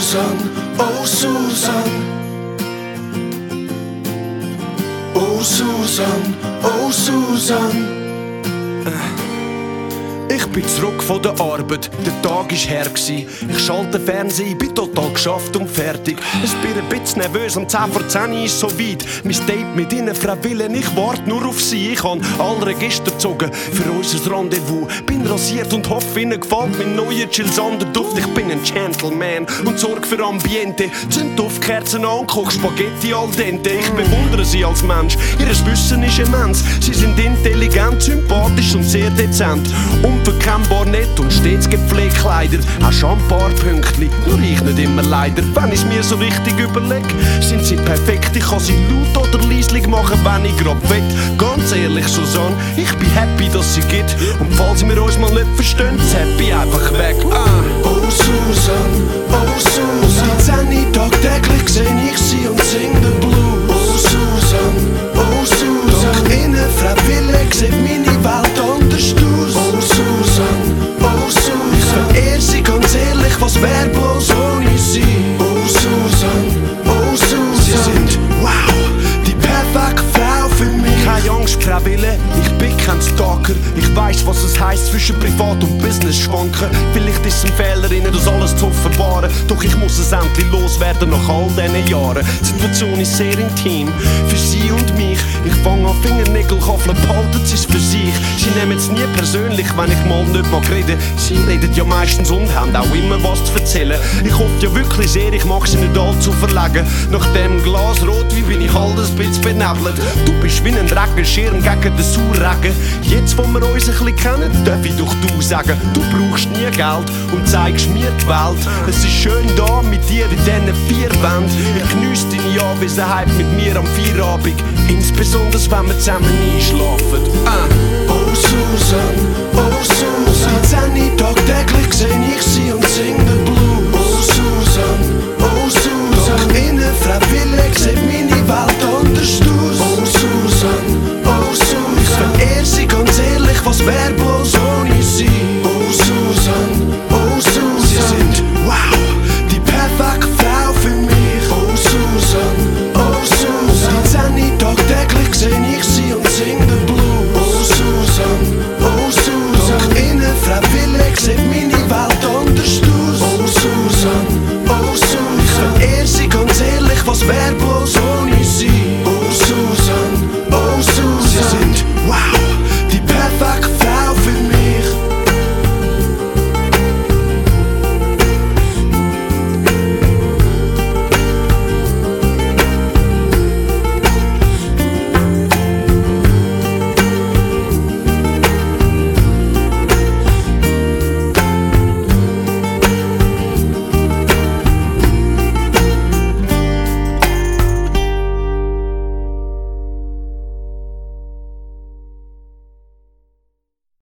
Susan, oh Susan. Oh Susan, oh Susan. Ich bin zurück von der Arbeit, der Tag war her. Ich schalte den Fernseher, bin total geschafft und fertig. Ich bin ein bisschen nervös, um 10 vor 10 ist so weit. Mein Date mit Ihnen, Frau Willen, ich warte nur auf Sie. Ich habe alle Register gezogen für unser Rendezvous. Bin rasiert und hoffe, Ihnen gefällt mein neuer Chill-Sonderduft. Ich bin ein Gentleman und sorge für Ambiente. Zünd Duftkerzen an und koche Spaghetti al dente. Ich bewundere Sie als Mensch, Ihr Wissen ist immens. Sie sind intelligent, sympathisch und sehr dezent. Unverkennbar nett und stets gepflegt Kleider. Auch schon ein paar Pünktchen, nur ich nicht immer leider. Wenn ich's mir so richtig überleg, sind sie perfekt. Ich kann sie laut oder leislich machen, wenn ich grad will. Ganz ehrlich, Susanne, ich bin happy, dass sie geht. Und falls wir uns mal nicht verstehen, zapp ich einfach weg. Oh Susan, oh Susan. Seit 10 tagtäglich seh ich sie und sing den Blues. Oh Susan, oh Susan. Dank Ihnen, Frau Wille, sieht meine Welt anders aus. Oh Susan, oh Susan. Ich verehre sie ganz ehrlich, was wär bloß ohne sie. Oh Susan, oh Susan. Sie sind, wow, die perfekte Frau für mich. Keine Angst, Frau Wille, ich bin kein Stalker. Ich weiss, was es heisst, zwischen Privat und Business schwanken. Vielleicht ist es ein Fehler, Ihnen das alles zu offenbaren. Doch ich muss es endlich loswerden nach all diesen Jahren. Die Situation ist sehr intim, für Sie und mich. Ich fange an Fingernägel kaffeln, behalten Sie es für sich. Sie nehmen es nie persönlich, wenn ich mal nicht mag reden. Sie reden ja meistens und haben auch immer was zu erzählen. Ich hoffe ja wirklich sehr, ich mag Sie nicht allzu verlegen. Nach dem Glas Rotwein bin ich halt ein bisschen benebelt. Du bist wie ein Regenschirm gegen den Sauerregen. Jetzt, wo wir uns ein bisschen kennen, darf ich doch du sagen. Du brauchst nie Geld und zeigst mir die Welt. Es ist schön da mit dir in diesen 4 Wänden. Ich geniesse deine Anwesenheit mit mir am Feierabend. Insbesondere wenn wir zusammen einschlafen. Oh Susan, oh Susan. 10 tagtäglich seh ich sie und sing den Blues. Oh Susan, oh Susan. Dank Ihnen, Frau Wille, sieht meine Welt anders aus. Oh Susan, oh Susan. Ich verehre sie ganz ehrlich, was wär bloß ohne sie. Oh Susan, oh Susan. Sie sind, wow, die perfekte Frau für mich. Oh Susan, oh Susan. 10 tagtäglich seh ich sie und sing den Blues. Oh Susan, oh Susan. Dank Ihnen, Frau Wille, sieht meine Welt anders aus. Oh Susan, oh Susan. Ich verehre sie ganz ehrlich, was wär bloß